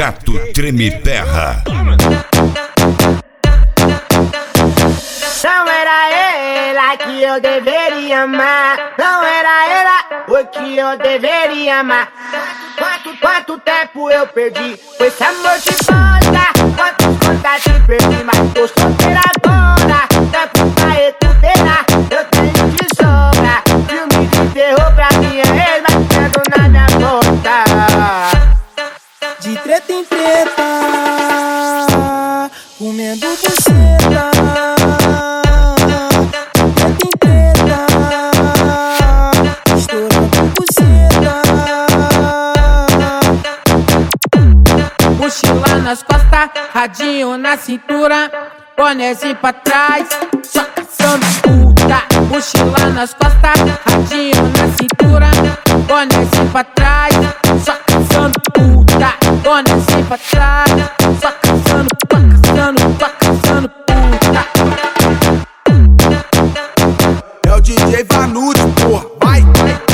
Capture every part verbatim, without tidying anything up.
Gato Treme Terra. Não era ela que eu deveria amar, não era ela o que eu deveria amar. Quanto, quanto tempo eu perdi com esse amor de volta, quantos contatos perdi, mas tô solteira agora. Tempo pra recuperar, eu tenho de sobra. Filme de terror pra minha ex, mas pego na minha conta. De treta em treta, comendo buceta. Treta em treta, estourando buceta. Mochila nas costas, radinho na cintura, bonézinho pra trás, só caçando puta. Mochila nas costas, radinho na cintura, bonézinho pra trás, só caçando puta. Bonézinho pra trás, só caçando, só caçando, só caçando puta. É o D J Vanucci, porra, vai!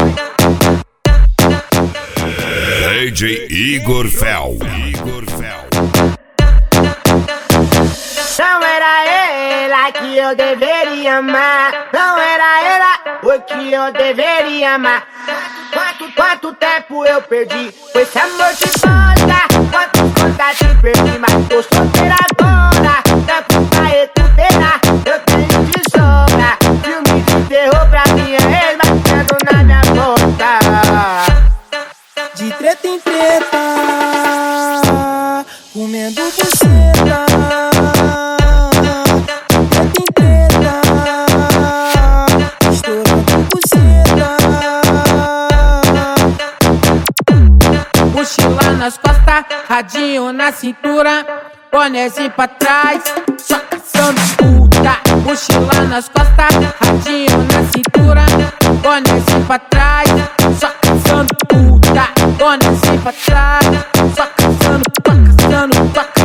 D J Igor Fel. Igor Fel. Não era ela que eu deveria amar, não era ela o que eu deveria amar. Quanto, quanto tempo eu perdi com esse amor de volta, quantos contatos perdi, mas tô solteira agora. Tempo pra recuperar, eu tenho de sobra. Filme de terror pra minha ex, mas pego na minha conta. De treta em treta, comendo buceta. Treta em treta, estourando buceta. Mochila nas costas, radinho na cintura, bonézinho pra trás, só caçando puta. Mochila nas costas, radinho na cintura, bonézinho pra trás, só caçando puta. Bonézinho pra trás, só caçando, só caçando, só caçando.